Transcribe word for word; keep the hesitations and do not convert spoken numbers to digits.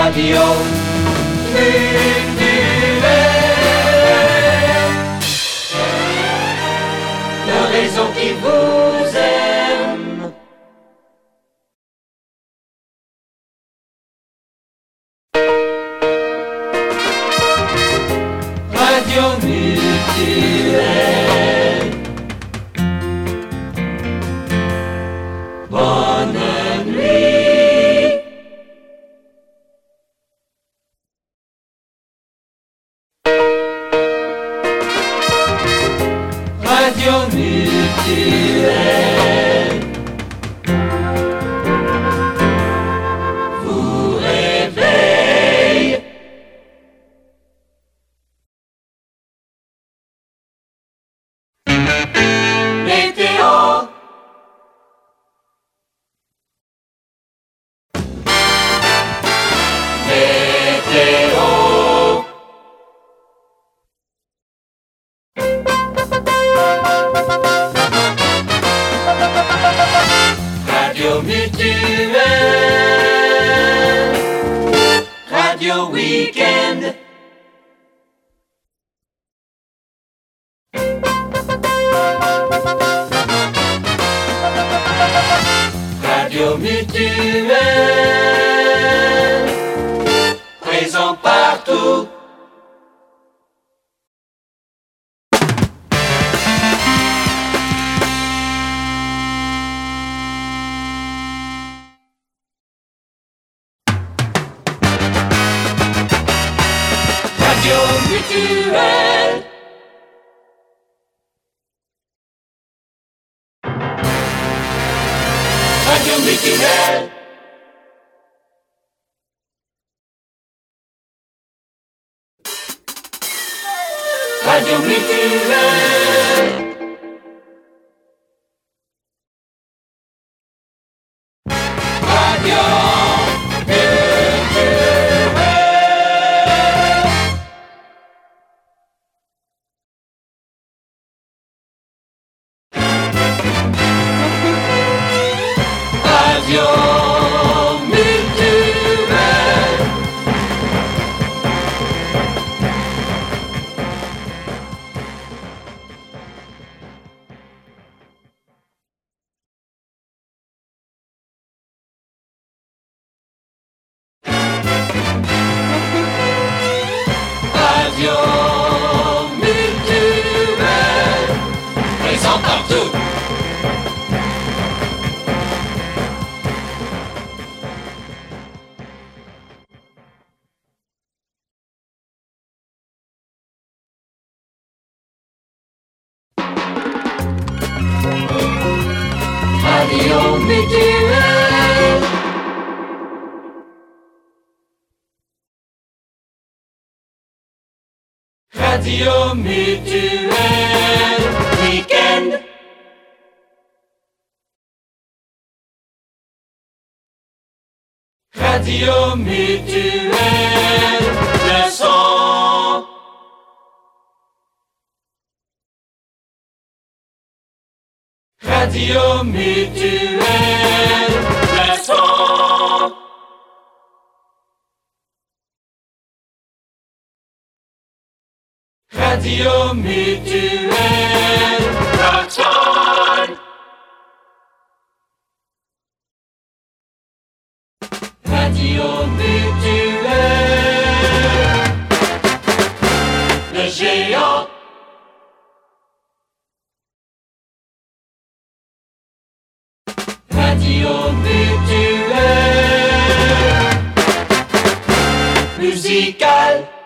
Radio Mutuelle, le réseau qui vous aime. Radio Mutuelle, bonne nuit. Radio Mutuelle vous réveille. Météo. Météo. Radio Mutuelle, Radio Weekend. Radio Mutuelle, présent partout. Radio Mutuelle. Radio Mutuelle. Radio Mutuelle. Radio Radio Mutuelle. Radio Mutuelle, présent partout. Radio Mutuelle. Radio Mutuelle Weekend. Radio Mutuelle le son. Radio Mutuelle le son. Radio Mutuelle rock on. Radio Mutuelle le géant. Radio Mutuelle musicale.